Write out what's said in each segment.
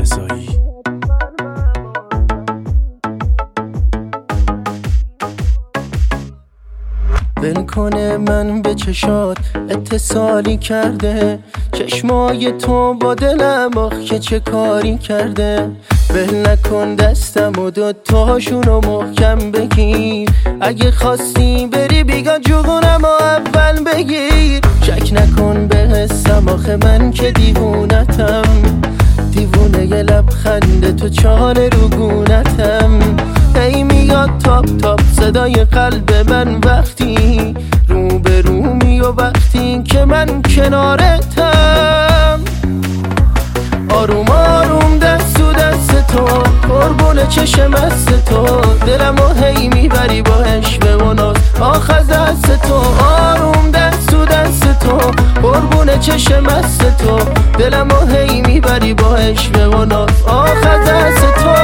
رضایی. بلکنه من به چشات اتصالی کرده، چشمای تو با دلم آخ که چه کاری کرده. ول نکن دستم و دوتاشونو محکم بگیر، اگه خواستی بری بیگا جوگونم و اول بگیر. شک نکن به حسم آخه من که دیوونتم، دیوونه یه لبخند تو چاره رو گونتم. ای میاد تاپ تاپ صدای قلب من وقتی رو به رومی و وقتی که من کنارتم. آروم آروم دست و دست تو قربون چشم است تو، دلمو هی میبری با عشق و ناز آخذ دست تو. آروم دست و دست تو قربون چشم است تو، دلمو هی میبری با عشق و ناز آخذ دست تو.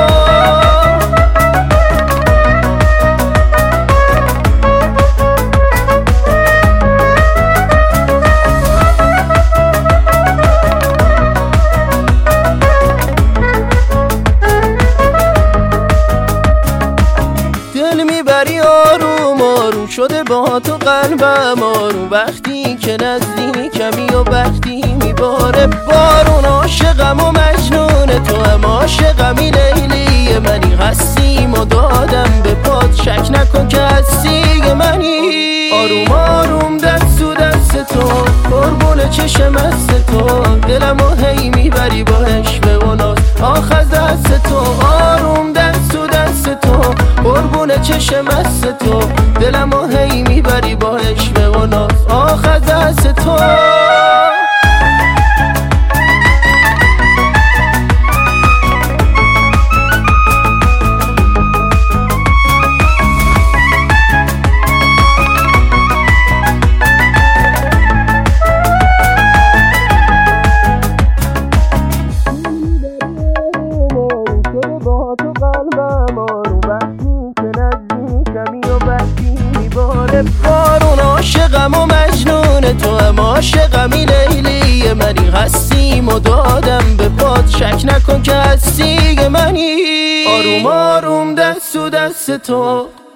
آروم آروم شده با تو قلبم آروم، وقتی که نزدیکمی و وقتی میباره بارون. عاشقم و مجنون تو هم عاشقمی، لیلی منی هستیم و دادم به پات، شک نکن که هستی منی. آروم آروم دست و دست تو قربون چشم است تو، دلمو هی میبری با عشق و ناز آخذ دست تو. آروم دست و دست تو قربون چشم است تو، دلمو هی میبری با عشق و ناز آخذ دست تو. بارون عاشقم و مجنون تو هم عاشقمی، لیلی منی هستیم و دادم به پات، شک نکن که هستی منی. آروم آروم دست و دست تو